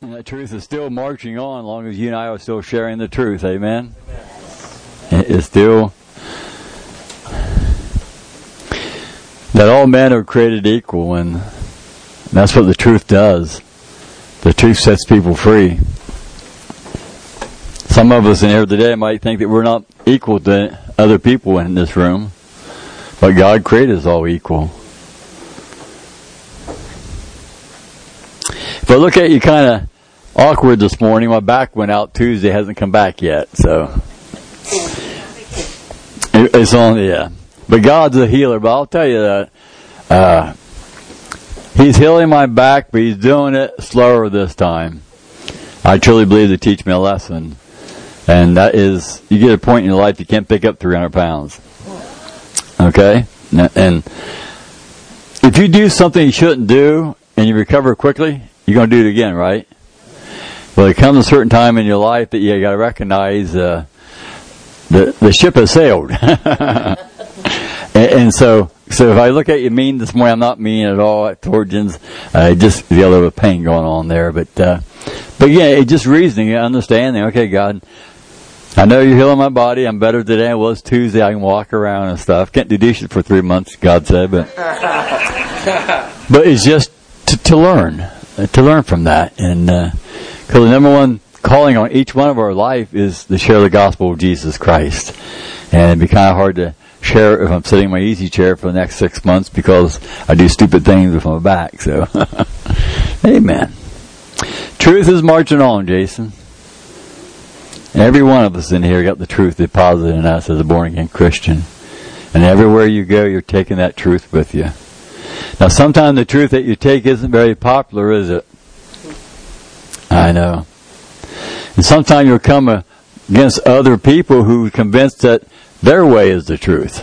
And that truth is still marching on as long as you and I are still sharing the truth. Amen? It's still that all men are created equal, and that's what the truth does. The truth sets people free. Some of us in here today might think that we're not equal to other people in this room, but God created us all equal. If I look at you kind of awkward this morning, my back went out Tuesday, hasn't come back yet, so it's on, yeah. But God's a healer, but I'll tell you that He's healing my back, but He's doing it slower this time. I truly believe to teach me a lesson. And that is, you get a point in your life you can't pick up 300 pounds. Okay? And if you do something you shouldn't do, and you recover quickly, you're going to do it again, right? Well, there comes a certain time in your life that you got to recognize the ship has sailed. and so if I look at you mean this morning, I'm not mean at all towards you. Just the other pain going on there. But yeah, it's just reasoning, understanding. Okay, God, I know you're healing my body. I'm better today. I was Tuesday. I can walk around and stuff. Can't do dishes for 3 months, God said, but it's just to learn from that. And because the number one calling on each one of our life is to share the gospel of Jesus Christ. And it'd be kind of hard to share if I'm sitting in my easy chair for the next 6 months because I do stupid things with my back. So, amen. Truth is marching on, Jason. Every one of us in here got the truth deposited in us as a born-again Christian. And everywhere you go, you're taking that truth with you. Now, sometimes the truth that you take isn't very popular, is it? I know. And sometimes you'll come against other people who are convinced that their way is the truth.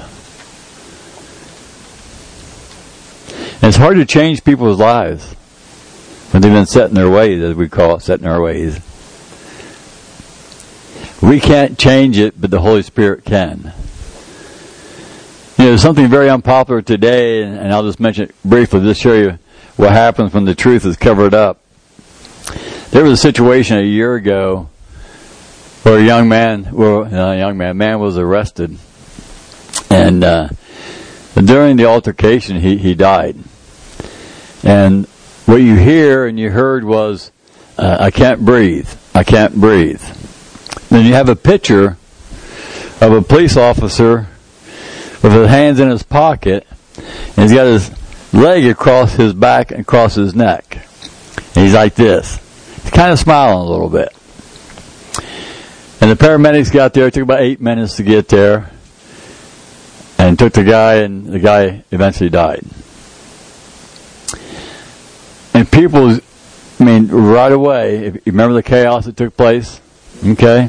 And it's hard to change people's lives when they've been set in their ways, as we call it, set in our ways. We can't change it, but the Holy Spirit can. You know, there's something very unpopular today, and I'll just mention it briefly, just show you what happens when the truth is covered up. There was a situation a year ago where a man was arrested, and during the altercation, he died. And what you hear and you heard was, I can't breathe. I can't breathe. Then you have a picture of a police officer with his hands in his pocket, and he's got his leg across his back and across his neck. And he's like this. He's kind of smiling a little bit. And the paramedics got there. It took about 8 minutes to get there. And took the guy, and the guy eventually died. And people, right away, if you remember the chaos that took place? Okay?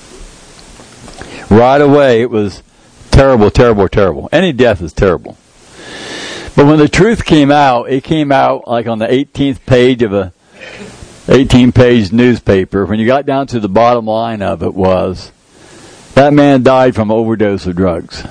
Right away, it was terrible, terrible, terrible. Any death is terrible. But when the truth came out, it came out like on the 18th page of a 18-page newspaper. When you got down to the bottom line of it was, that man died from overdose of drugs.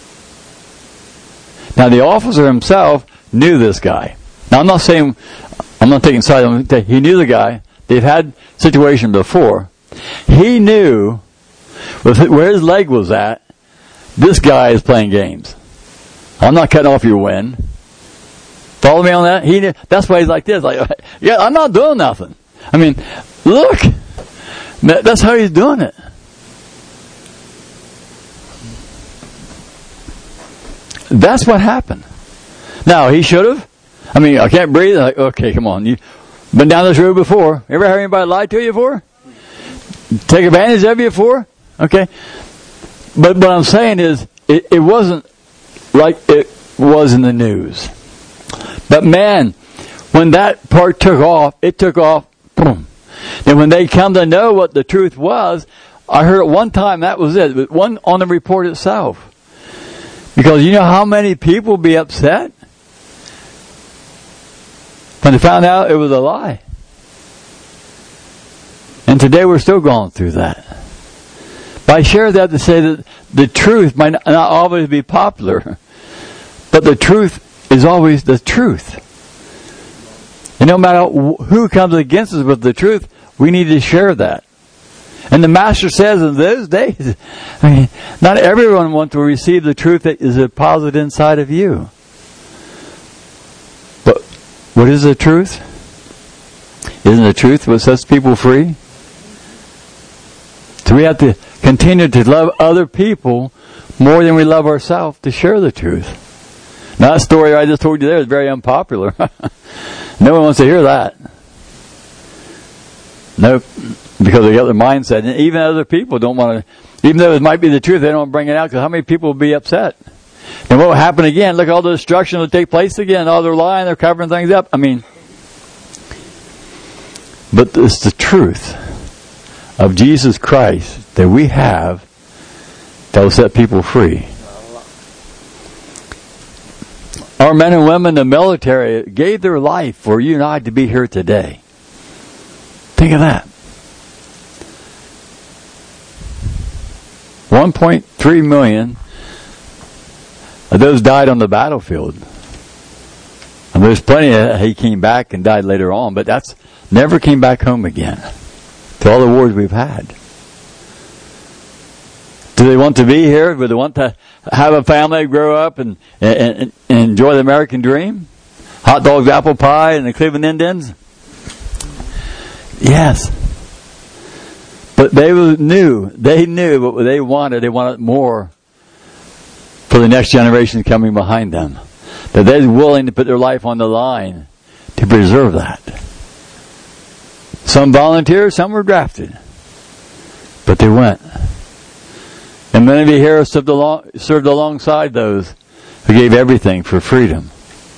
Now, the officer himself knew this guy. Now, I'm not taking sides. He knew the guy. They've had situation before. He knew where his leg was at, this guy is playing games. I'm not cutting off your win. Follow me on that? He knew. That's why he's like this. Like, yeah, I'm not doing nothing. Look. That's how he's doing it. That's what happened. Now, he should have. I can't breathe. Like, okay, come on. You've been down this road before. Ever had anybody lie to you before? Take advantage of you before? Okay. But what I'm saying is, it wasn't like it was in the news. But man, when that part took off, it took off, boom. And when they come to know what the truth was, I heard at one time that was it. But one on the report itself. Because you know how many people be upset when they found out it was a lie. And today we're still going through that. But I share that to say that the truth might not always be popular, but the truth is always the truth. And no matter who comes against us with the truth, we need to share that. And the Master says in those days, not everyone wants to receive the truth that is deposited inside of you. But what is the truth? Isn't the truth what sets people free? So we have to continue to love other people more than we love ourselves to share the truth. Now that story I just told you there is very unpopular. No one wants to hear that. Nope. Because they got their mindset. And even other people don't want to, even though it might be the truth, they don't want to bring it out because how many people will be upset? And what will happen again? Look, all the destruction will take place again. All they're lying, they're covering things up. But it's the truth of Jesus Christ that we have that will set people free. Our men and women in the military gave their life for you and I to be here today. Think of that. 1.3 million of those died on the battlefield. And there's plenty of, he came back and died later on, but that's never came back home again. To all the wars we've had. Do they want to be here? Do they want to have a family, grow up, and enjoy the American dream? Hot dogs, apple pie, and the Cleveland Indians? Yes. But they knew what they wanted. They wanted more for the next generation coming behind them. That they're willing to put their life on the line to preserve that. Some volunteered, some were drafted. But they went. And many of you here served alongside those who gave everything for freedom.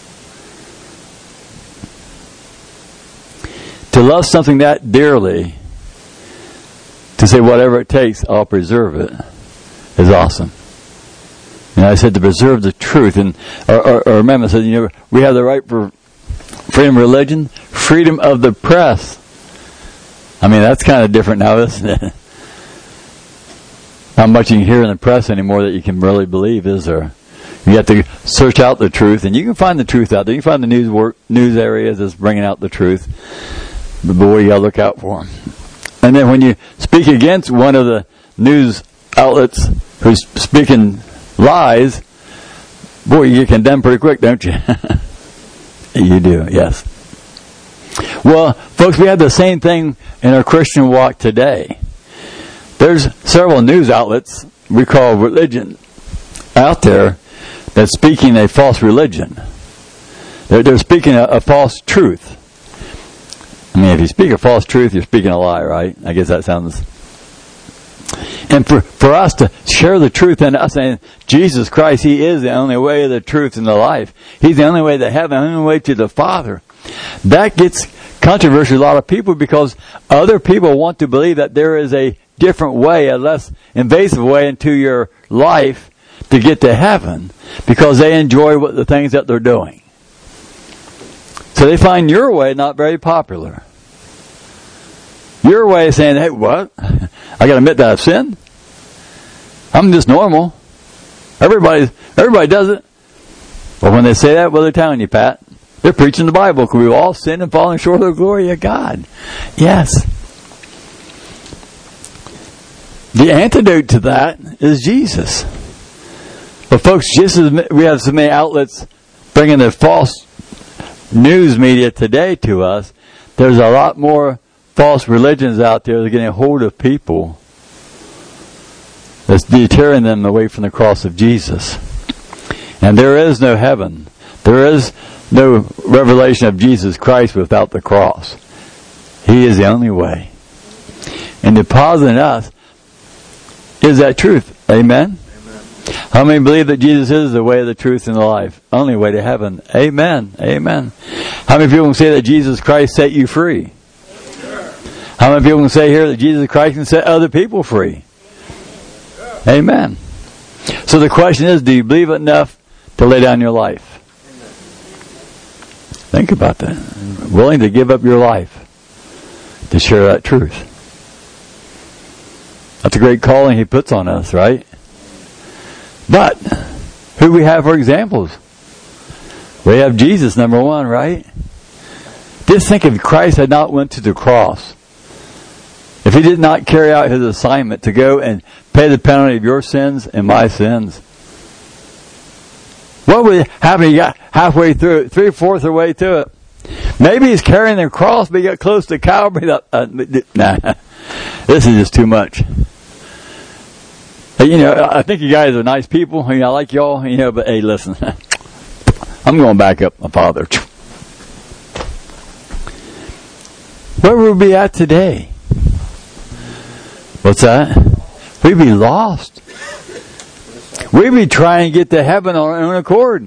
To love something that dearly, to say whatever it takes, I'll preserve it, is awesome. And I said to preserve the truth. And our amendment said, we have the right for freedom of religion, freedom of the press. That's kind of different now, isn't it? Not much you can hear in the press anymore that you can really believe, is there? You have to search out the truth, and you can find the truth out there. You can find the news areas that's bringing out the truth. But boy, you got to look out for them. And then when you speak against one of the news outlets who's speaking lies, boy, you get condemned pretty quick, don't you? You do, yes. Well, folks, we have the same thing in our Christian walk today. There's several news outlets we call religion out there that's speaking a false religion. They're speaking a false truth. If you speak a false truth, you're speaking a lie, right? I guess that sounds... And for us to share the truth and us saying, Jesus Christ, He is the only way, the truth, and the life. He's the only way to heaven, the only way to the Father. That gets controversy to a lot of people because other people want to believe that there is a different way, a less invasive way into your life to get to heaven because they enjoy the things that they're doing. So they find your way not very popular. Your way is saying, hey, what? I got to admit that I've sinned? I'm just normal. Everybody does it. Well, when they say that, what they're telling you, Pat? They're preaching the Bible because we've all sinned and fallen short of the glory of God. Yes. The antidote to that is Jesus. But folks, just as we have so many outlets bringing the false news media today to us, there's a lot more false religions out there that are getting a hold of people that's deterring them away from the cross of Jesus. And there is no heaven. There is no revelation of Jesus Christ without the cross. He is the only way. And depositing us is that truth. Amen? Amen. How many believe that Jesus is the way, the truth, and the life? Only way to heaven. Amen. Amen. How many people can say that Jesus Christ set you free? Sure. How many people can say here that Jesus Christ can set other people free? Sure. Amen. So the question is, do you believe enough to lay down your life? Think about that. Willing to give up your life to share that truth. That's a great calling He puts on us, right? But who do we have for examples? We have Jesus, number one, right? Just think if Christ had not went to the cross, if he did not carry out his assignment to go and pay the penalty of your sins and my sins, what would happen? He got halfway through it, 3/4 of the way to it. Maybe he's carrying the cross, but he got close to Calvary. Nah, this is just too much. You know, I think you guys are nice people. You know, I like y'all. You know, but hey, listen, I'm going back up, my Father. Where would we be at today? What's that? We'd be lost. We'd be trying to get to heaven on our own accord.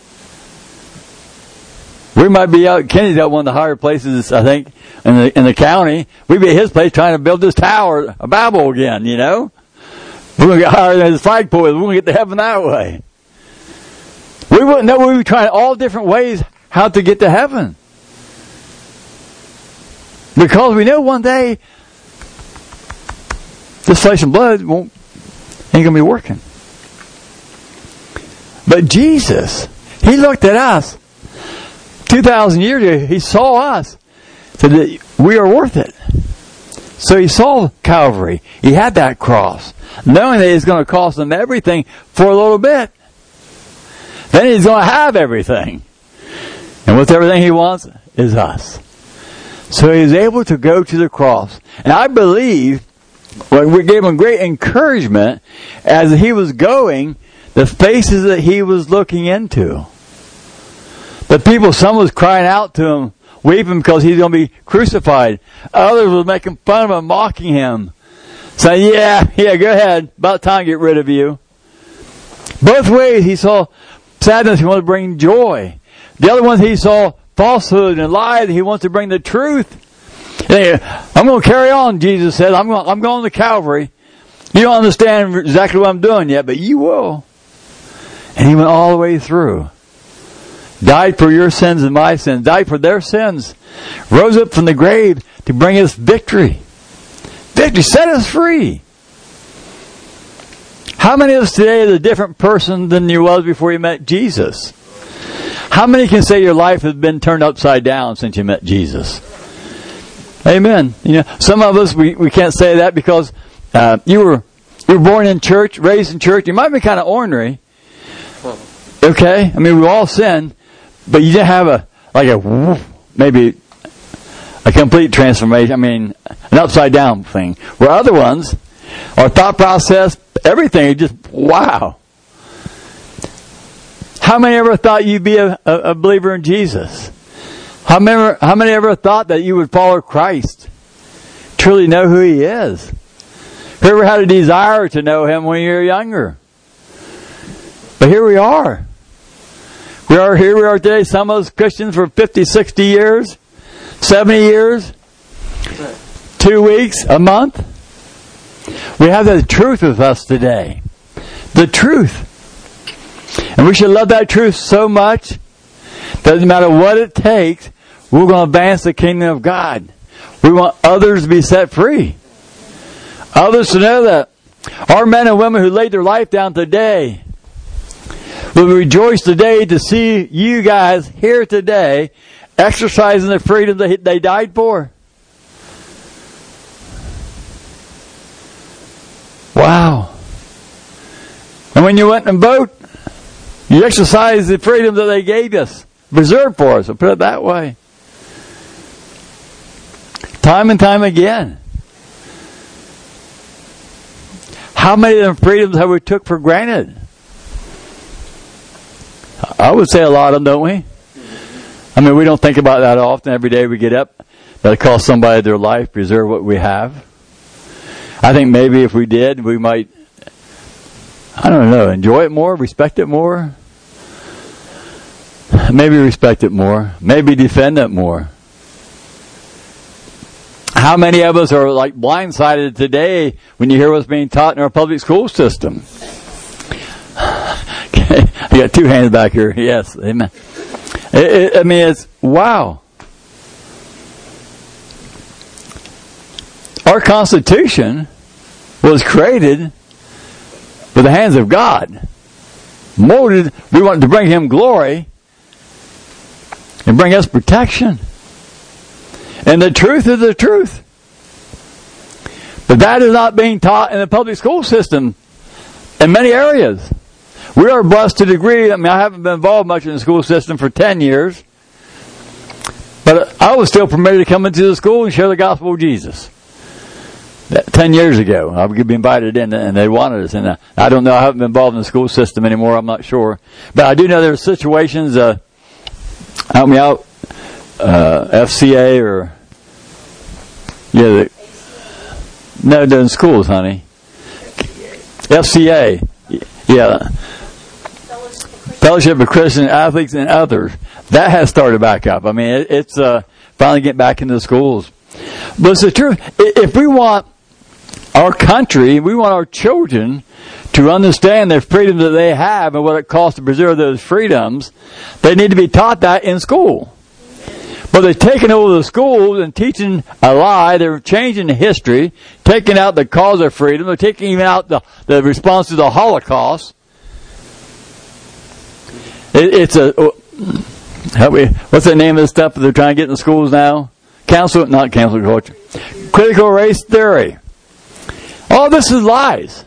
We might be out. Kenny's at one of the higher places, I think, in the county. We'd be at his place trying to build this tower of Babel again. You know, we're gonna get higher than his flagpole. We're gonna get to heaven that way. We wouldn't know. We'd be trying all different ways how to get to heaven, because we know one day this flesh and blood ain't gonna be working. But Jesus, he looked at us 2,000 years ago. He saw us, said that we are worth it. So he saw Calvary. He had that cross, knowing that it's going to cost him everything for a little bit. Then he's going to have everything. And with everything he wants is us. So he was able to go to the cross. And I believe, we gave him great encouragement as he was going, the faces that he was looking into. The people, some was crying out to him, weeping because he's going to be crucified. Others were making fun of him, mocking him. Saying, yeah, go ahead. About time to get rid of you. Both ways he saw sadness, he wanted to bring joy. The other ones he saw falsehood and lies, he wants to bring the truth. I'm going to carry on, Jesus said. I'm going to Calvary. You don't understand exactly what I'm doing yet, but you will. And he went all the way through. Died for your sins and my sins. Died for their sins. Rose up from the grave to bring us victory. Victory. Set us free. How many of us today is a different person than you was before you met Jesus? How many can say your life has been turned upside down since you met Jesus? Amen. You know, some of us, we can't say that because you were born in church, raised in church. You might be kind of ornery. Okay? I mean, we all sin, but you didn't have maybe a complete transformation. I mean, an upside down thing. Where other ones, our thought process, everything is just, wow. How many ever thought you'd be a believer in Jesus? How many ever thought that you would follow Christ? Truly know who He is? Who ever had a desire to know Him when you were younger? But here we are. Here we are today, some of us Christians for 50, 60 years, 70 years, 2 weeks, a month. We have the truth with us today. The truth. And we should love that truth so much that no matter what it takes, we're going to advance the kingdom of God. We want others to be set free. Others to know that our men and women who laid their life down today will rejoice today to see you guys here today exercising the freedom that they died for. Wow. And when you went and vote, you exercised the freedom that they gave us, reserved for us, I'll put it that way. Time and time again. How many of them freedoms have we took for granted? I would say a lot of them, don't we? I mean, we don't think about that often. Every day we get up, that it costs somebody their life, preserve what we have. I think maybe if we did, we might, I don't know, enjoy it more, respect it more. Maybe respect it more. Maybe defend it more. How many of us are like blindsided today when you hear what's being taught in our public school system? Okay. I got two hands back here. Yes, amen. I mean, it's wow. Our Constitution was created with the hands of God. Molded, we wanted to bring Him glory and bring us protection. And the truth is the truth. But that is not being taught in the public school system in many areas. We are blessed to a degree. I mean, I haven't been involved much in the school system for 10 years. But I was still permitted to come into the school and share the gospel of Jesus. 10 years ago, I would be invited in, and they wanted us. And I don't know, I haven't been involved in the school system anymore, I'm not sure. But I do know there are situations, help me out, FCA or, no, in schools, honey. FCA, yeah. Fellowship of Christian Athletes and others. That has started back up. I mean, it's finally getting back into the schools. But it's the truth. If we want our country, we want our children to understand the freedom that they have and what it costs to preserve those freedoms, they need to be taught that in school. But they're taking over the schools and teaching a lie. They're changing the history, taking out the cause of freedom. They're taking even out the response to the Holocaust. What's the name of the stuff that they're trying to get in the schools now? Not cancel culture. Critical race theory. All this is lies.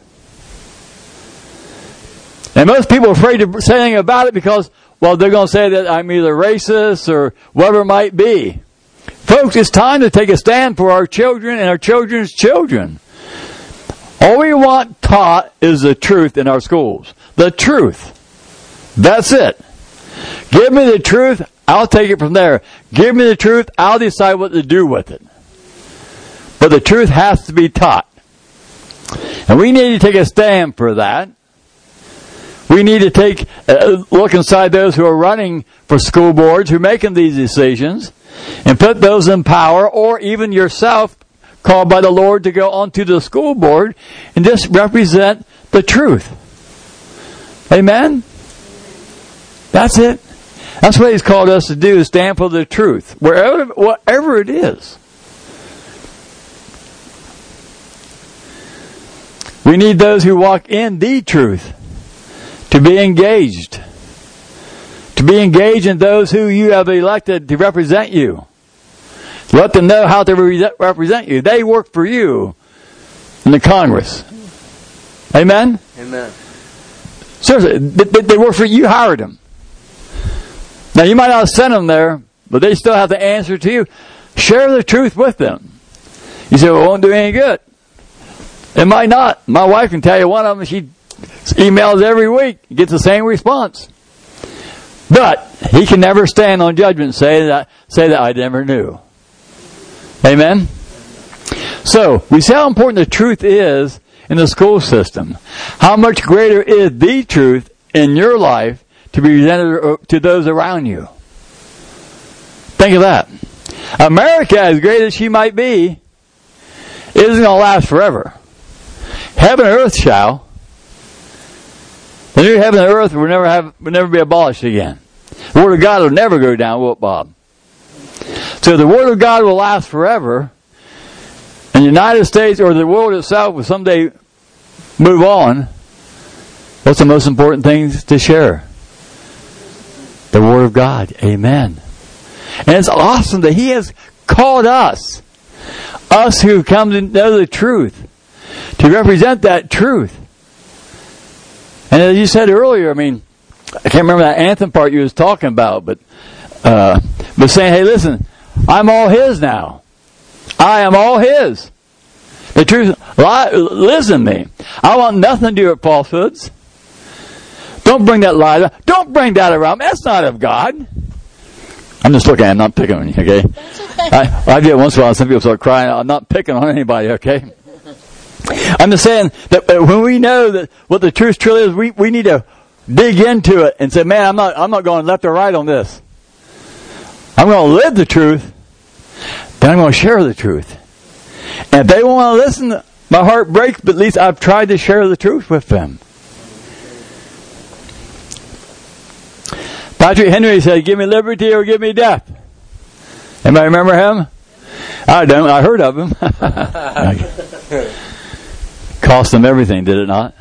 And most people are afraid to say anything about it because, well, they're going to say that I'm either racist or whatever it might be. Folks, it's time to take a stand for our children and our children's children. All we want taught is the truth in our schools. The truth. That's it. Give me the truth, I'll take it from there. Give me the truth, I'll decide what to do with it. But the truth has to be taught. And we need to take a stand for that. We need to take look inside those who are running for school boards, who are making these decisions, and put those in power, or even yourself, called by the Lord to go onto the school board and just represent the truth. Amen? That's it. That's what He's called us to do, is stand for the truth, whatever it is. We need those who walk in the truth to be engaged. To be engaged in those who you have elected to represent you. Let them know how to represent you. They work for you in the Congress. Amen? Amen. Seriously, they work for you. You hired them. Now, you might not send them there, but they still have to answer to you. Share the truth with them. You say, well, it won't do any good. It might not. My wife can tell you one of them, she emails every week, gets the same response. But he can never stand on judgment and say that I never knew. Amen? So, we see how important the truth is in the school system. How much greater is the truth in your life to be presented to those around you. Think of that. America, as great as she might be, isn't going to last forever. Heaven and earth shall. The new heaven and earth will never be abolished again. The Word of God will never go down, will it, Bob? So the Word of God will last forever. And the United States or the world itself will someday move on. What's the most important thing to share? The Word of God. Amen. And it's awesome that He has called us who come to know the truth, to represent that truth. And as you said earlier, I mean, I can't remember that anthem part you was talking about, but saying, hey, listen, I'm all His now. I am all His. The truth lives in me. I want nothing to do with falsehoods. Don't bring that lie. Don't bring that around. That's not of God. I'm just looking at it. I'm not picking on you, okay? I do it once in a while. Some people start crying. I'm not picking on anybody, okay? I'm just saying that when we know that what the truth truly is, we need to dig into it and say, man, I'm not going left or right on this. I'm going to live the truth, then I'm going to share the truth. And if they want to listen, my heart breaks, but at least I've tried to share the truth with them. Patrick Henry said, give me liberty or give me death. Anybody remember him? I don't. I heard of him. Cost them everything, did it not?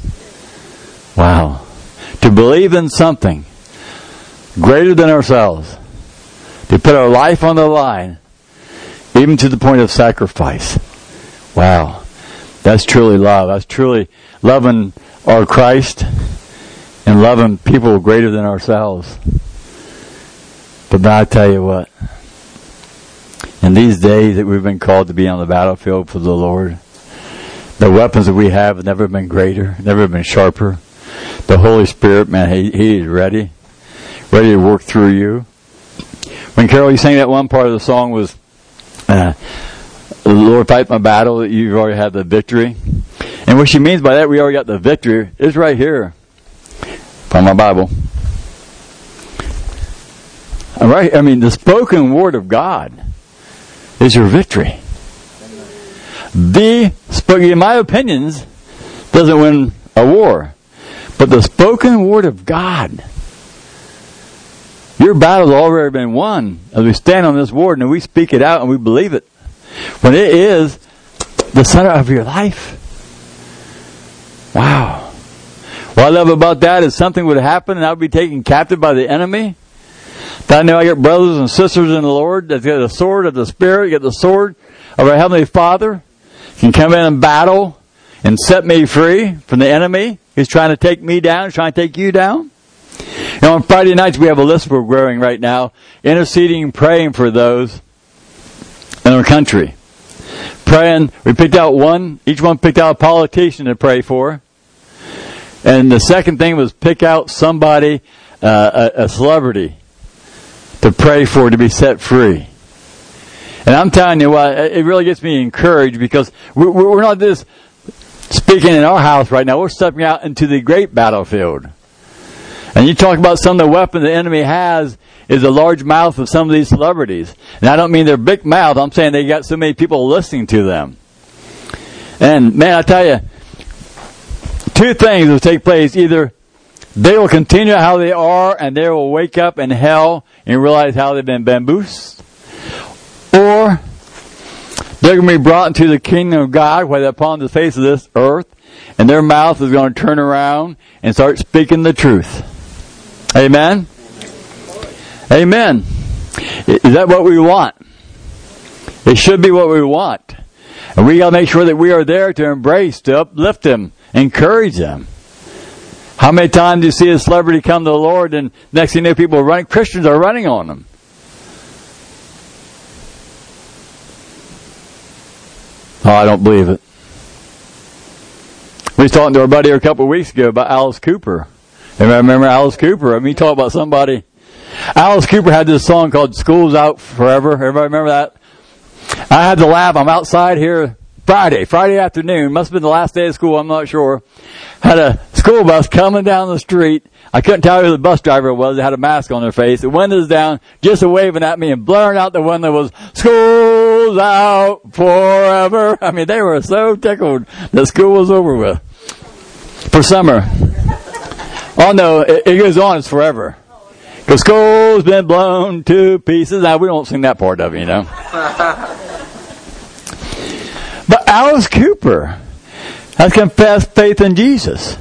Wow. To believe in something greater than ourselves, to put our life on the line, even to the point of sacrifice. Wow. That's truly love. That's truly loving our Christ and loving people greater than ourselves. But I tell you what, in these days that we've been called to be on the battlefield for the Lord, the weapons that we have never been greater, never been sharper. The Holy Spirit, man, He is ready to work through you. When Carol, you sang that one part of the song was, the Lord fight my battle, that you've already had the victory. And what she means by that, we already got the victory, is right here from my Bible. All right, I mean, the spoken word of God is your victory. My opinions doesn't win a war, but the spoken word of God, your battle's already been won as we stand on this word and we speak it out and we believe it. When it is the center of your life. Wow. What I love about that is something would happen and I would be taken captive by the enemy. That I know I got brothers and sisters in the Lord that get the sword of the Spirit, get the sword of our Heavenly Father, can come in and battle and set me free from the enemy who's trying to take me down, trying to take you down. You know, on Friday nights we have a list we're growing right now, interceding, praying for those in our country. Praying, we picked out one, each one picked out a politician to pray for. And the second thing was pick out somebody, a celebrity, to pray for to be set free. And I'm telling you what, it really gets me encouraged because we're not just speaking in our house right now. We're stepping out into the great battlefield. And you talk about some of the weapons the enemy has is the large mouth of some of these celebrities. And I don't mean they're big mouth. I'm saying they got so many people listening to them. And man, I tell you, two things will take place. Either they will continue how they are and they will wake up in hell and realize how they've been bamboozled. Or they're going to be brought into the kingdom of God, whether upon the face of this earth, and their mouth is going to turn around and start speaking the truth. Amen? Amen. Is that what we want? It should be what we want. And we got to make sure that we are there to embrace, to uplift them, encourage them. How many times do you see a celebrity come to the Lord and next thing you know, people are running, Christians are running on them? Oh, I don't believe it. We was talking to our buddy a couple of weeks ago about Alice Cooper. Everybody remember Alice Cooper? I mean, you talk about somebody. Alice Cooper had this song called School's Out Forever. Everybody remember that? I had to laugh. I'm outside here Friday afternoon. Must have been the last day of school. I'm not sure. Had a school bus coming down the street. I couldn't tell who the bus driver was. They had a mask on their face. The windows down, just waving at me and blaring out the window was, "School's out forever." I mean, they were so tickled that school was over with. For summer. Oh no, it goes on, it's forever. Because school's been blown to pieces. Now, we don't sing that part of it, you know. But Alice Cooper has confessed faith in Jesus.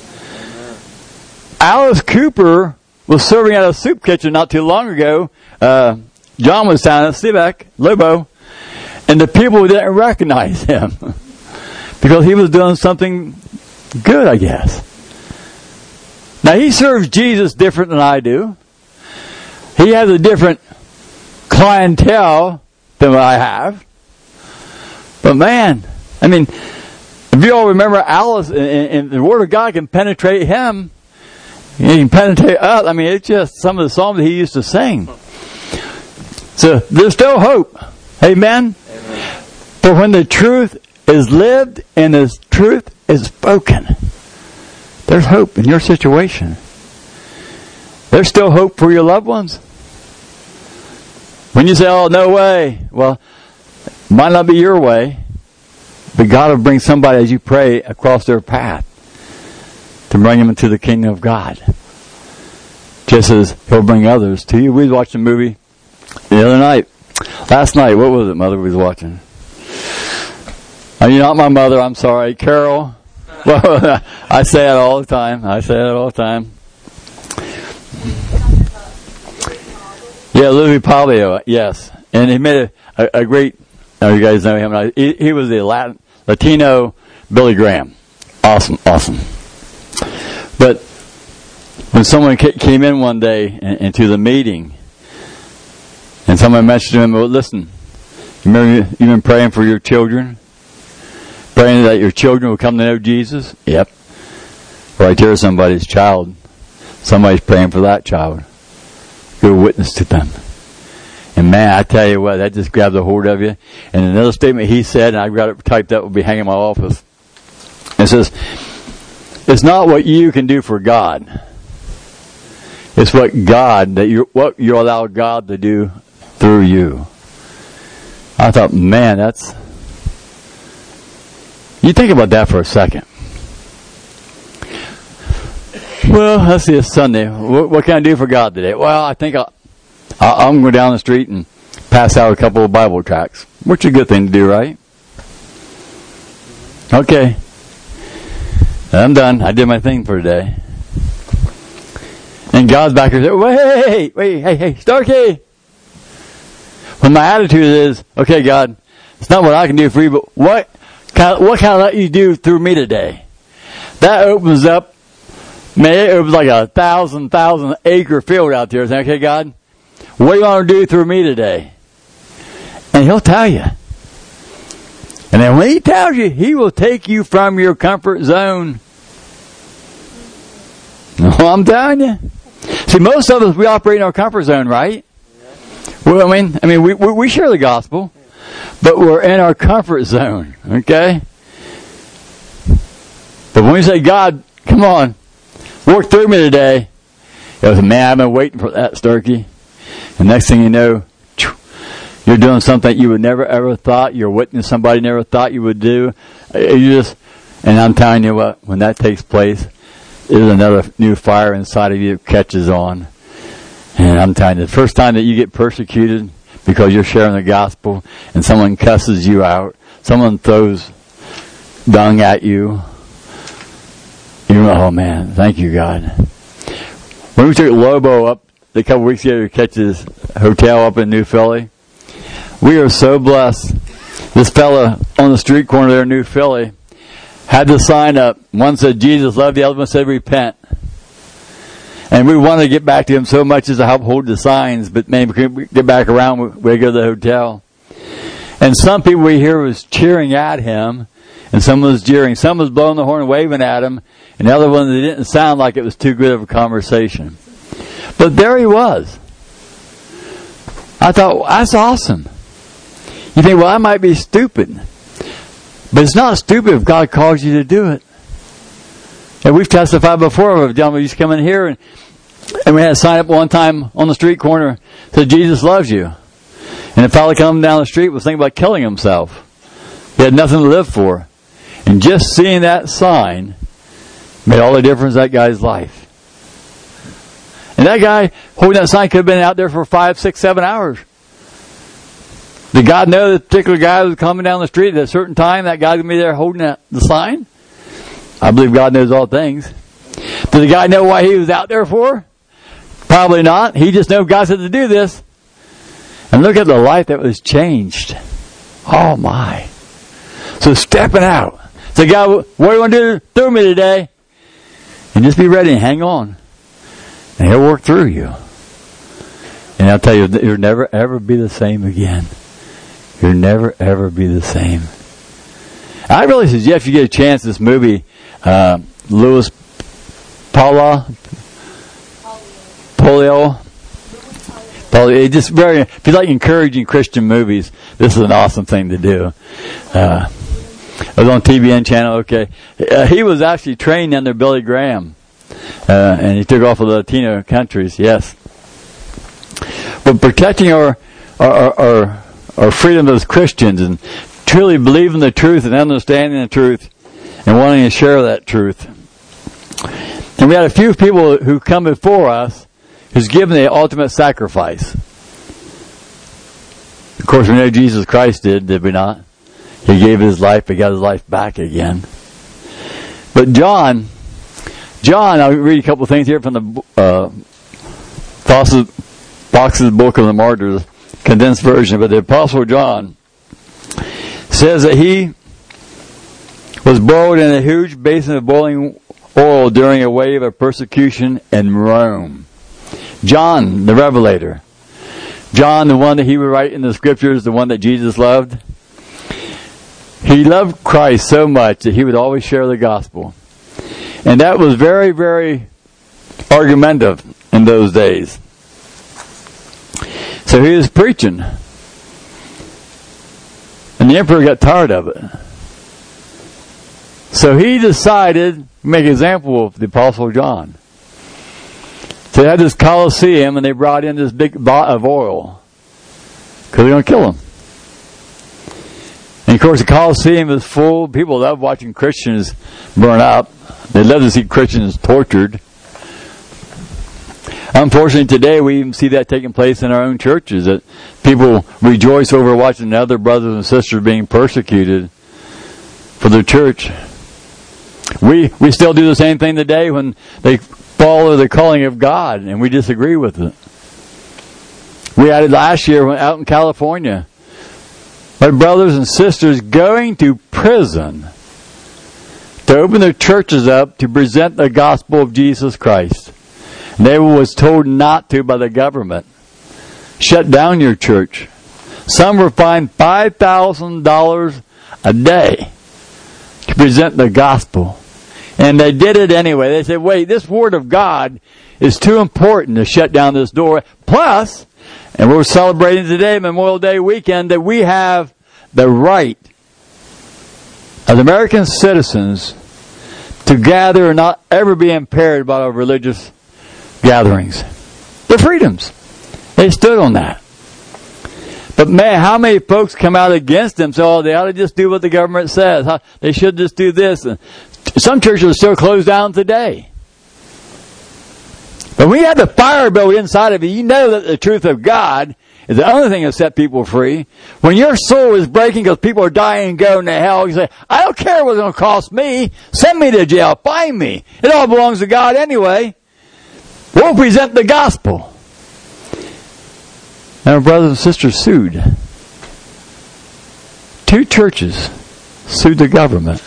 Alice Cooper was serving at a soup kitchen not too long ago. John was down at Civic, Lobo, and the people didn't recognize him because he was doing something good, I guess. Now, he serves Jesus different than I do. He has a different clientele than what I have. But man, I mean, if you all remember Alice, and the Word of God can penetrate him, he can penetrate us. I mean, it's just some of the songs that he used to sing. So there's still hope. Amen? Amen. For when the truth is lived and the truth is spoken, there's hope in your situation. There's still hope for your loved ones. When you say, "Oh, no way," well, it might not be your way, but God will bring somebody as you pray across their path to bring them into the kingdom of God. Just as He'll bring others to you. We was watching a movie the other night. Last night, what was it, Mother, we was watching? Oh, you're not my mother, I'm sorry. Carol. Well, I say it all the time. Yeah, Louis Pablo, yes. and he made a great, you guys know him, he was the Latino Billy Graham. Awesome. But when someone came in one day into the meeting, and someone mentioned to him, well, listen, you remember you've been praying for your children? Praying that your children will come to know Jesus? Yep. Right there, somebody's child. Somebody's praying for that child. You're a witness to them. And man, I tell you what, that just grabs a hold of you. And another statement he said, and I've got it typed up, will be hanging in my office. It says, it's not what you can do for God. It's what you allow God to do through you. I thought, man, you think about that for a second. Well, let's see, it's Sunday. What can I do for God today? Well, I think I'm going to go down the street and pass out a couple of Bible tracts, which is a good thing to do, right? Okay. I'm done. I did my thing for today. And God's back here saying, wait, hey, Starkey. When my attitude is, okay, God, it's not what I can do for you, but what can I let you do through me today? That opens up, man, it was like a 1,000 acre field out there. Saying, okay, God, what do you want to do through me today? And He'll tell you. And then when He tells you, He will take you from your comfort zone. No, I'm telling you. See, most of us, we operate in our comfort zone, right? Well, I mean, we share the gospel, but we're in our comfort zone, okay? But when we say, God, come on, work through me today, it was, man, I've been waiting for that, Starkey. And next thing you know, you're doing something you would never ever thought, you're witnessing somebody never thought you would do. And I'm telling you what, when that takes place, there's another new fire inside of you that catches on. And I'm telling you, the first time that you get persecuted because you're sharing the gospel and someone cusses you out, someone throws dung at you, you're like, oh man, thank you, God. When we took Lobo up a couple weeks ago to catch his hotel up in New Philly, we are so blessed. This fella on the street corner there in New Philly had the sign up. One said, Jesus loved you. The other one said, repent. And we wanted to get back to him so much as to help hold the signs, but man, we couldn't get back around. We go to the hotel. And some people we hear was cheering at him, and some was jeering. Some was blowing the horn and waving at him, and the other one, they didn't sound like it was too good of a conversation. But there he was. I thought, that's awesome. You think, well, I might be stupid. But it's not stupid if God calls you to do it. And we've testified before of a gentleman used to come in here and we had a sign up one time on the street corner that said, Jesus loves you. And a fellow coming down the street was thinking about killing himself. He had nothing to live for. And just seeing that sign made all the difference in that guy's life. And that guy holding that sign could have been out there for 5, 6, 7 hours. Did God know this particular guy was coming down the street at a certain time? That guy's going to be there holding the sign? I believe God knows all things. Did the guy know why he was out there for? Probably not. He just knew God said to do this. And look at the life that was changed. Oh my. So stepping out. Say, God, what do you want to do through me today? And just be ready and hang on. And He'll work through you. And I'll tell you, you'll never ever be the same again. You'll never ever be the same. I really suggest you get a chance, this movie, Louis Polio. It's just very, if you like encouraging Christian movies, this is an awesome thing to do. It was on TBN channel, okay. He was actually trained under Billy Graham. And he took off of the Latino countries, yes. But protecting our freedom as Christians and truly believing the truth and understanding the truth and wanting to share that truth. And we had a few people who come before us who's given the ultimate sacrifice. Of course, we know Jesus Christ did we not? He gave His life, He got His life back again. But John, I'll read a couple of things here from the Fox's Book of the Martyrs. condensed version, but the Apostle John says that he was boiled in a huge basin of boiling oil during a wave of persecution in Rome. John, the Revelator. John, the one that he would write in the scriptures, the one that Jesus loved. He loved Christ so much that he would always share the gospel. And that was very, very argumentative in those days. So he was preaching. And the emperor got tired of it. So he decided to make an example of the Apostle John. So they had this Colosseum, and they brought in this big vat of oil, because they're going to kill him. And of course the Colosseum is full. People love watching Christians burn up. They love to see Christians tortured. Unfortunately today we even see that taking place in our own churches, that people rejoice over watching other brothers and sisters being persecuted for their church. We still do the same thing today when they follow the calling of God and we disagree with it. We had it last year out in California. My brothers and sisters going to prison to open their churches up to present the gospel of Jesus Christ. And they was told not to by the government. Shut down your church. Some were fined $5,000 a day to present the gospel. And they did it anyway. They said, wait, this word of God is too important to shut down this door. Plus, and we're celebrating today, Memorial Day weekend, that we have the right as American citizens to gather and not ever be impaired by our religious gatherings. Their freedoms. They stood on that. But man, how many folks come out against them? So they ought to just do what the government says. They should just do this. Some churches are still closed down today. But when you have the fire built inside of you, you know that the truth of God is the only thing that set people free. When your soul is breaking because people are dying and going to hell, you say, I don't care what it's going to cost me. Send me to jail. Find me. It all belongs to God anyway. We'll present the gospel. And our brothers and sisters sued. 2 churches sued the government.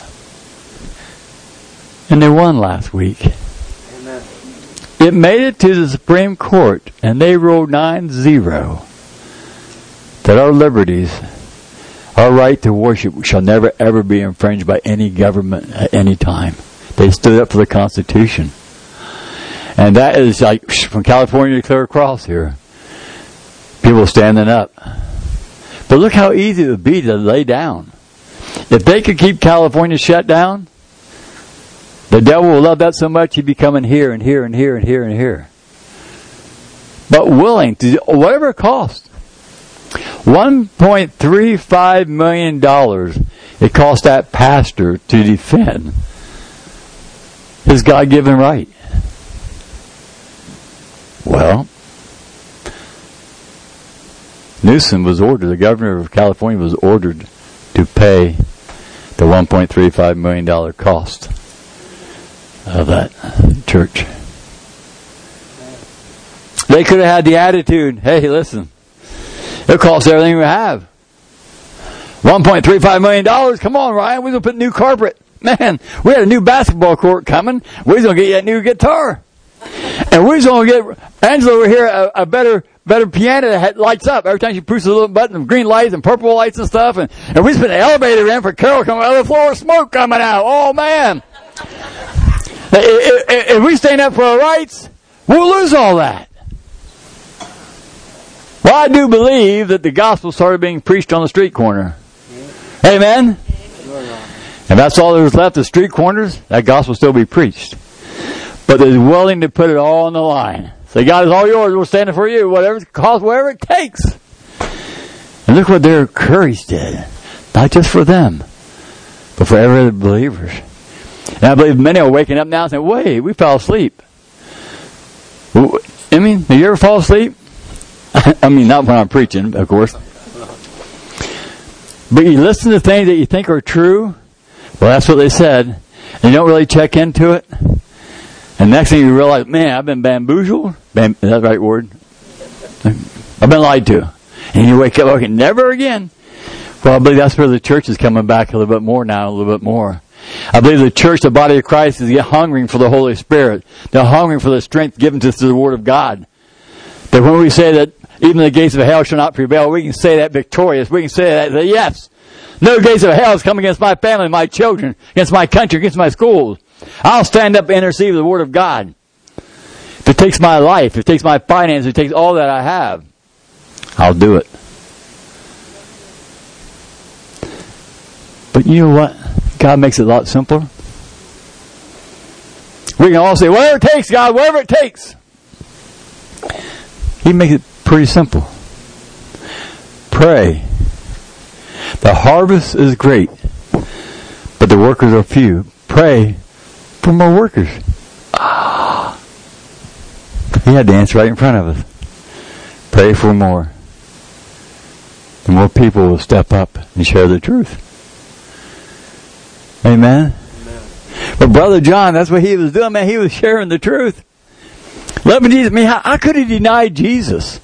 And they won last week. Amen. It made it to the Supreme Court, and they ruled 9-0 that our liberties, our right to worship, shall never ever be infringed by any government at any time. They stood up for the Constitution. And that is like from California to clear across here. People standing up. But look how easy it would be to lay down. If they could keep California shut down, the devil will love that so much he'd be coming here and here and here and here and here. But willing to do whatever it costs. $1.35 million it cost that pastor to defend his God-given right. Well, Newsom was ordered, the governor of California was ordered to pay the $1.35 million cost of that church. They could have had the attitude, hey, listen, it costs everything we have. $1.35 million, come on, Ryan, we're going to put new carpet. Man, we had a new basketball court coming. We're going to get you that new guitar. And we're going to get Angela over here a better piano that lights up. Every time she pushes a little button of green lights and purple lights and stuff. And we just put an elevator in for Carol coming out of the floor, smoke coming out. Oh, man. If we stand up for our rights, we'll lose all that. Well, I do believe that the gospel started being preached on the street corner. Amen? If that's all there's left, the street corners, that gospel will still be preached. But they're willing to put it all on the line. Say, God, it's all yours. We're standing for you. Whatever it costs, whatever it takes. And look what their courage did. Not just for them, but for every other believers. And I believe many are waking up now and saying, wait, we fell asleep. I mean, do you ever fall asleep? I mean, not when I'm preaching, of course. But you listen to things that you think are true. Well, that's what they said. And you don't really check into it. And next thing you realize, man, I've been bamboozled. Is that the right word? I've been lied to. And you wake up, okay, never again. Well, I believe that's where the church is coming back a little bit more now, a little bit more. I believe the church, the body of Christ, is hungering for the Holy Spirit. They're hungering for the strength given to us through the Word of God. That when we say that even the gates of hell shall not prevail, we can say that victorious. We can say that yes, no gates of hell is coming against my family, my children, against my country, against my schools. I'll stand up and intercede with the Word of God. If it takes my life, if it takes my finances, if it takes all that I have, I'll do it. But you know what? God makes it a lot simpler. We can all say, whatever it takes, God, whatever it takes. He makes it pretty simple. Pray. The harvest is great, but the workers are few. Pray for more workers. He had the answer right in front of us. Pray for more. The more people will step up and share the truth. Amen? Amen. But Brother John, that's what he was doing, man. He was sharing the truth. Loving Jesus. I mean, how could he deny Jesus?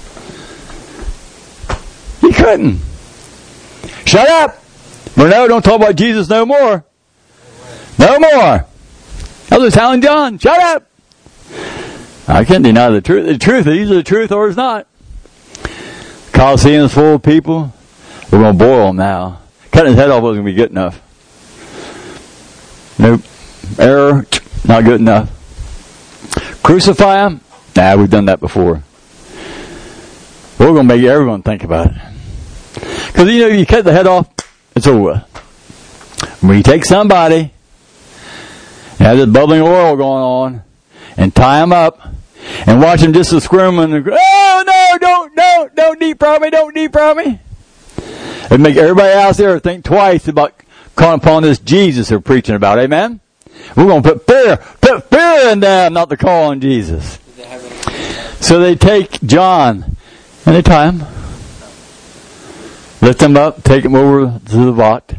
He couldn't. Shut up! No, don't talk about Jesus no more. No more. I was telling John, shut up! I can't deny the truth. The truth is either the truth or it's not. Coliseum is full of people. We're going to boil him now. Cutting his head off wasn't going to be good enough. Nope. Error, not good enough. Crucify him? Nah, we've done that before. We're going to make everyone think about it. Because, you cut the head off, it's over. When you take somebody, and have this bubbling oil going on, and tie them up, and watch them just squirming, and go, oh no, don't defraud me. And make everybody else there think twice about calling upon this Jesus they're preaching about. Amen? We're going to put fear in them, not to call on Jesus. So they take John, and they tie him. Lift him up, take him over to the vat.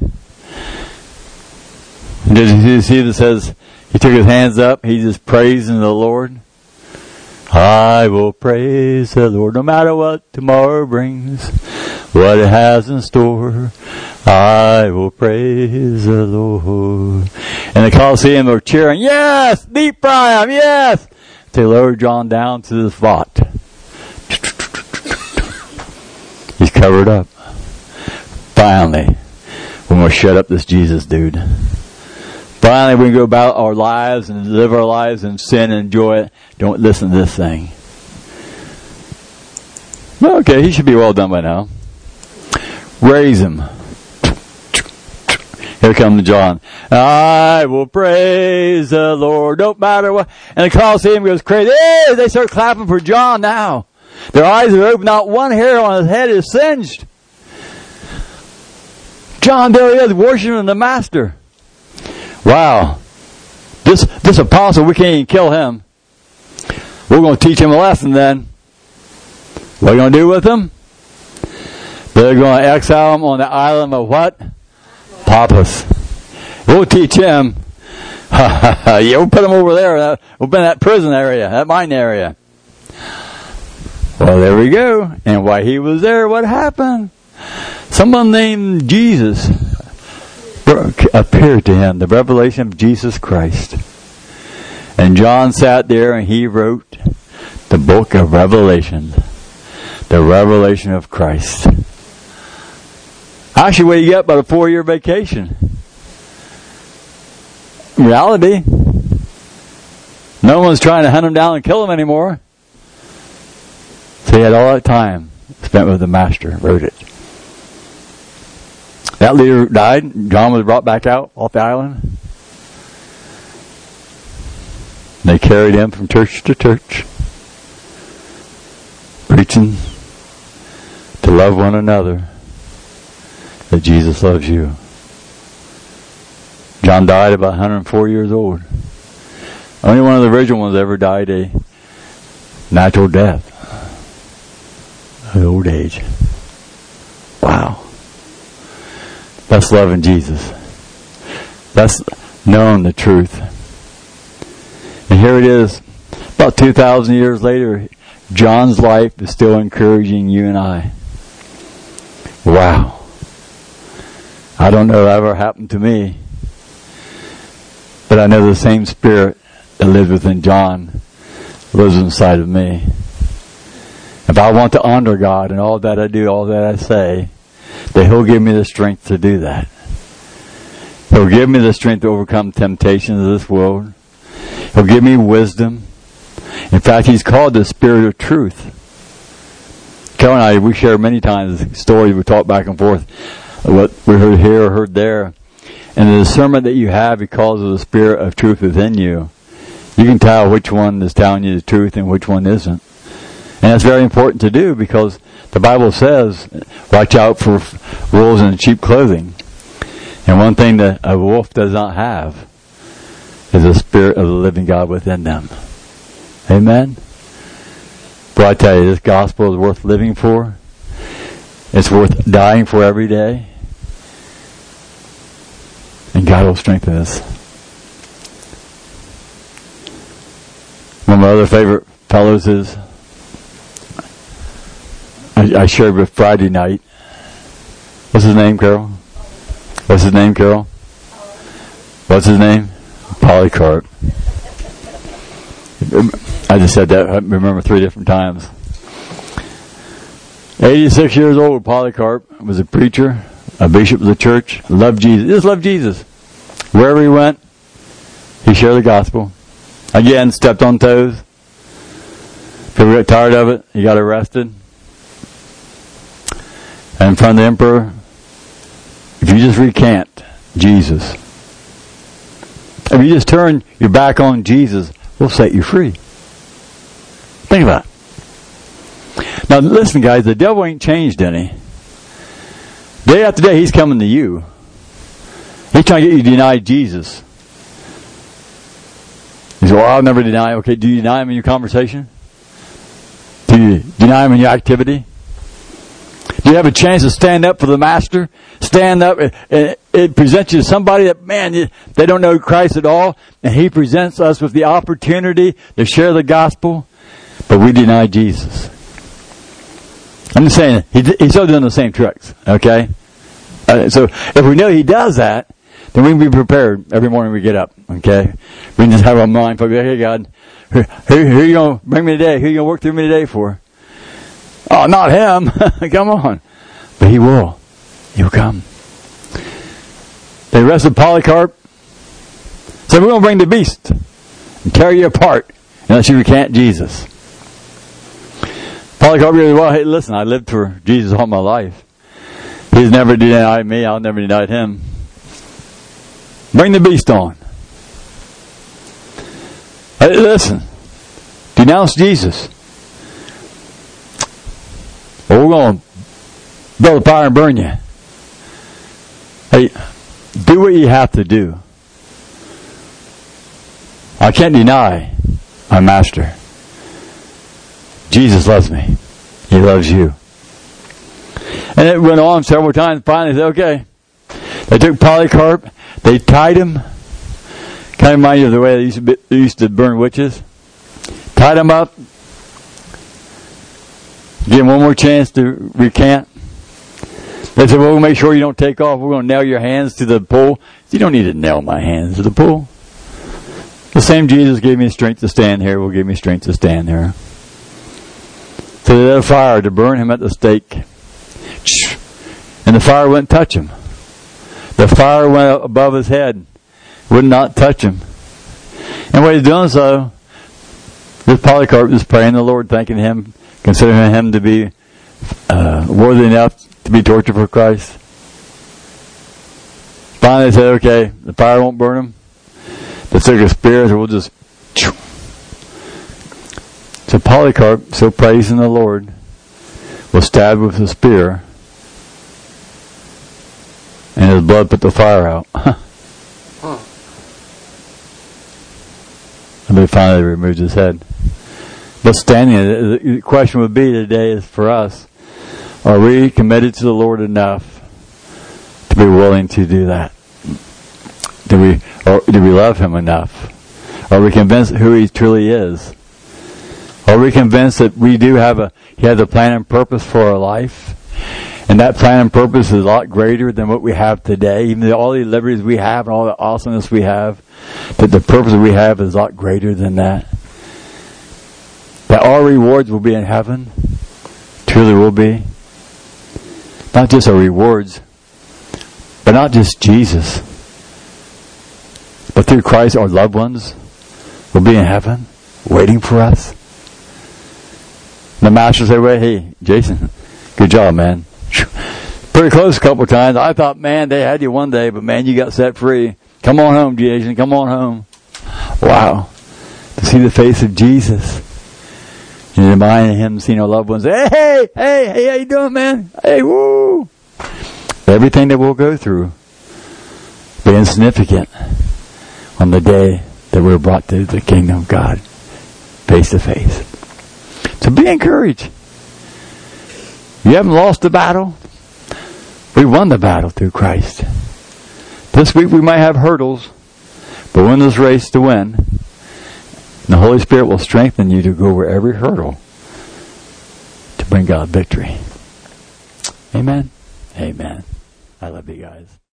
And did you see that says, he took his hands up, he's just praising the Lord. I will praise the Lord no matter what tomorrow brings, what it has in store. I will praise the Lord. And the Colosseum are cheering, yes, deep fry him, yes. They lower John down to this vat. He's covered up. Finally, we're going to shut up this Jesus dude. Finally, we can go about our lives and live our lives in sin and enjoy it. Don't listen to this thing. Okay, he should be well done by now. Raise him. Here comes John. I will praise the Lord, no matter what. And the Colosseum goes crazy. Hey, they start clapping for John now. Their eyes are open. Not one hair on his head is singed. John, there he is, worshiping the Master. Wow. This apostle, we can't even kill him. We're going to teach him a lesson then. What are you going to do with him? They're going to exile him on the island of what? Paphos. We'll teach him. Yeah, we'll put him over there. We'll put in that prison area, that mine area. Well, there we go. And while he was there, what happened? Someone named Jesus appeared to him, the revelation of Jesus Christ. And John sat there and he wrote the book of Revelation, the revelation of Christ. Actually, what you get about a 4-year vacation. In reality, no one's trying to hunt him down and kill him anymore. So he had all that time spent with the Master, wrote it. That leader died. John was brought back out off the island. They carried him from church to church, preaching to love one another, that Jesus loves you. John died about 104 years old. Only one of the original ones ever died a natural death, an old age. Wow. That's loving Jesus. That's knowing the truth. And here it is, about 2,000 years later, John's life is still encouraging you and I. Wow. I don't know if that ever happened to me. But I know the same Spirit that lives within John lives inside of me. If I want to honor God in all that I do, all that I say, that He'll give me the strength to do that. He'll give me the strength to overcome temptations of this world. He'll give me wisdom. In fact, He's called the Spirit of Truth. Carol and I, we share many times stories, we talk back and forth, what we heard here or heard there. And the discernment that you have because of the Spirit of truth within you, you can tell which one is telling you the truth and which one isn't. And that's very important to do because the Bible says, watch out for wolves in sheep clothing. And one thing that a wolf does not have is the Spirit of the living God within them. Amen? But I tell you, this gospel is worth living for. It's worth dying for every day. And God will strengthen us. One of my other favorite fellows is, I shared with Friday night. What's his name, Carol? What's his name, Carol? What's his name? Polycarp. I just said that, I remember 3 different times. 86 years old, Polycarp was a preacher, a bishop of the church, loved Jesus. Just loved Jesus. Wherever he went, he shared the gospel. Again, stepped on toes. People got tired of it. He got arrested. And in front of the emperor, if you just recant Jesus, if you just turn your back on Jesus, we'll set you free. Think about it. Now listen, guys, the devil ain't changed any. Day after day, he's coming to you. He's trying to get you to deny Jesus. He says, well, I'll never deny. Okay, do you deny him in your conversation? Do you deny him in your activity? Do you have a chance to stand up for the Master? Stand up. It presents you to somebody that, man, they don't know Christ at all. And He presents us with the opportunity to share the gospel. But we deny Jesus. I'm just saying, he's still doing the same tricks. Okay? So if we know He does that, then we can be prepared every morning we get up. Okay? We can just have our mind focused. Hey, God, who are you going to bring me today? Who are you going to work through me today for? Oh, not him. Come on. But He will. He will come. They arrested Polycarp. Said, we're going to bring the beast and tear you apart unless you recant Jesus. Polycarp goes, well, hey, listen, I lived for Jesus all my life. He's never denied me. I'll never deny Him. Bring the beast on. Hey, listen. Denounce Jesus. Well, we're going to build a fire and burn you. Hey, do what you have to do. I can't deny my Master. Jesus loves me. He loves you. And it went on several times. Finally, they said, okay. They took Polycarp. They tied him. Kind of remind you of the way they used to burn witches. Tied him up. Give him one more chance to recant. They said, well, we'll make sure you don't take off. We're going to nail your hands to the pole. You don't need to nail my hands to the pole. The same Jesus gave me strength to stand here will give me strength to stand here. So they lit a fire to burn him at the stake. And the fire wouldn't touch him. The fire went above his head. Would not touch him. And while he's doing so, this Polycarp is praying to the Lord, thanking Him, considering Him to be worthy enough to be tortured for Christ. Finally they said, okay, the fire won't burn him. They took a spear, so we'll just... So Polycarp, so praising the Lord, was stabbed with a spear, and his blood put the fire out. And they finally removed his head. But standing, the question would be today is for us, are we committed to the Lord enough to be willing to do that? Do we love Him enough? Are we convinced who He truly is? Are we convinced that we do have He has a plan and purpose for our life? And that plan and purpose is a lot greater than what we have today. Even though all the liberties we have and all the awesomeness we have, that the purpose we have is a lot greater than that. That our rewards will be in heaven. Truly will be. Not just our rewards, but not just Jesus, but through Christ our loved ones will be in heaven, waiting for us. The master said, well, hey, Jason, good job, man. Pretty close a couple of times. I thought, man, they had you one day, but man, you got set free. Come on home, Jason. Come on home. Wow. To see the face of Jesus. And reminding him, seeing our loved ones, hey, how you doing, man? Hey, woo. Everything that we'll go through be insignificant on the day that we're brought to the kingdom of God face to face. So be encouraged. You haven't lost the battle. We won the battle through Christ. This week we might have hurdles, but we're in this race to win. And the Holy Spirit will strengthen you to go over every hurdle to bring God victory. Amen. Amen. I love you guys.